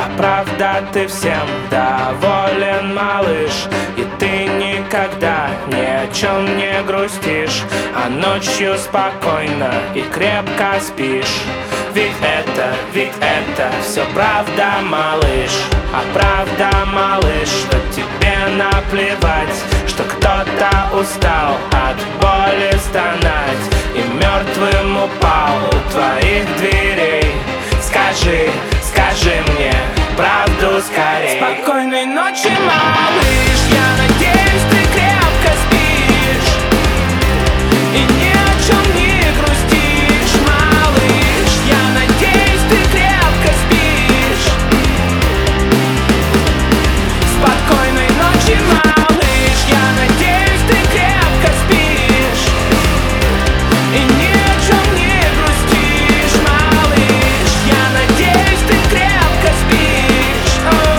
правда ты всем доволен, малыш, и ты никогда ни о чем не грустишь, а ночью спокойно и крепко спишь. Ведь это все правда, малыш. А правда, малыш, что тебе наплевать, что кто-то устал от боли стонать и мертвым упал у твоих дверей. Скажи мне правду скорей. Спокойной ночи, малыш, я надеюсь, ты крепко спишь и ни о чем не грустишь, малыш. Я надеюсь, ты крепко спишь. Спокойной ночи, малыш, я надеюсь, ты крепко спишь и ни о чем не грустишь, малыш. Я надеюсь, ты крепко спишь.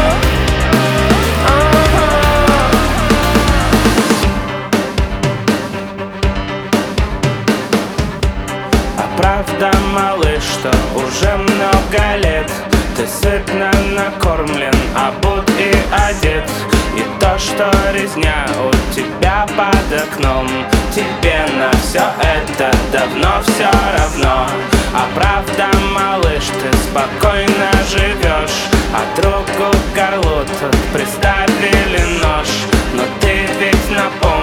А правда, малыш, что уже много лет ты сытно накормлен, обут и одет, и то, что резня у тебя под окном, тебе на все это давно все равно. А правда, малыш, ты спокойно живешь, а другу к горлу тут приставили нож, но ты ведь напомни,